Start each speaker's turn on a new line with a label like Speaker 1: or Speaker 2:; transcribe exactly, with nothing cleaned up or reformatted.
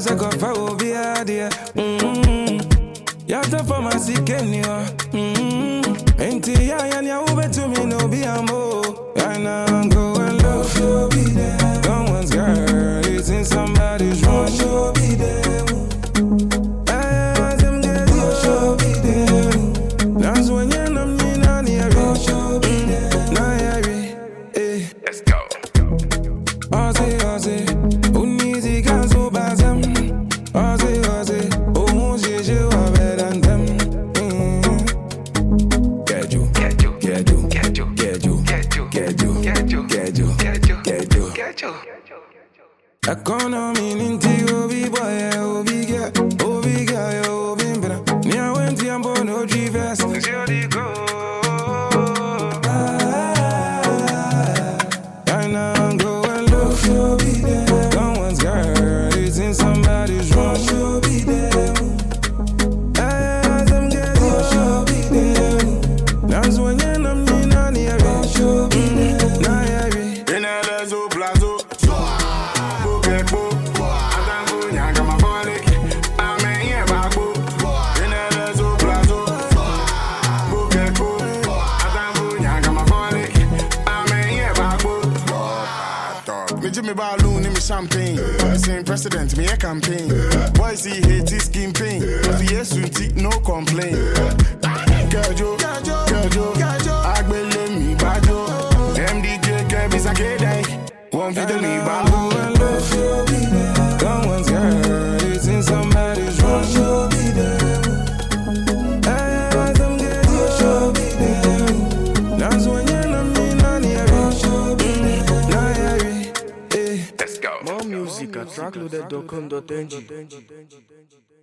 Speaker 1: Cause I got far over here. Mm-hmm. Yata for my sick anyway. Mm-hmm. Ain't ya and ya over to me no be a mo. I know I'm going low. Show be there. Someone's girl is in somebody's room. Show be there. I am getting show be there. That's when you're not me not near it. Show be there. Now yeah, let's go. Ozzy, Ozzy, Unizi can so bazam. Ozzy, Ozzy, oh Muzi, je wa better than them. Get you, get you, get you, get you, get you, get you, get you, get you, get you, get you, get you, get you. Economy ninti obi boy, obi girl, obi girl, obi mbra. Ni a wenti ambo no drivers. Zero go. I know I'm going low. She'll be there. Someone's girl is in somebody's room. She'll be there. As I'm getting, she'll be there. That's when you're not me, not near it. She'll be there. Now you're it. In a lazo plazo. Bukeko. Atango nyanga mafole. Ame ye bago. In a lazo plazo. Bukeko. Atango nyanga mafole. Ame ye bago. Me Jimmy Balloon in me champagne. Same president, me a campaign. Boys see hate his skin pain. But the yes we no complain. Gajo, gajo, agbele mi bajo. M D J Kebis a gede. One fit me bago. Someone's girl is in somebody's room. She'll be there. As I'm getting, she'll be there. That's when you're not me, not near it. She'll be there. Now you're it. Let's go.
Speaker 2: More music at track loaded dot com dot n g.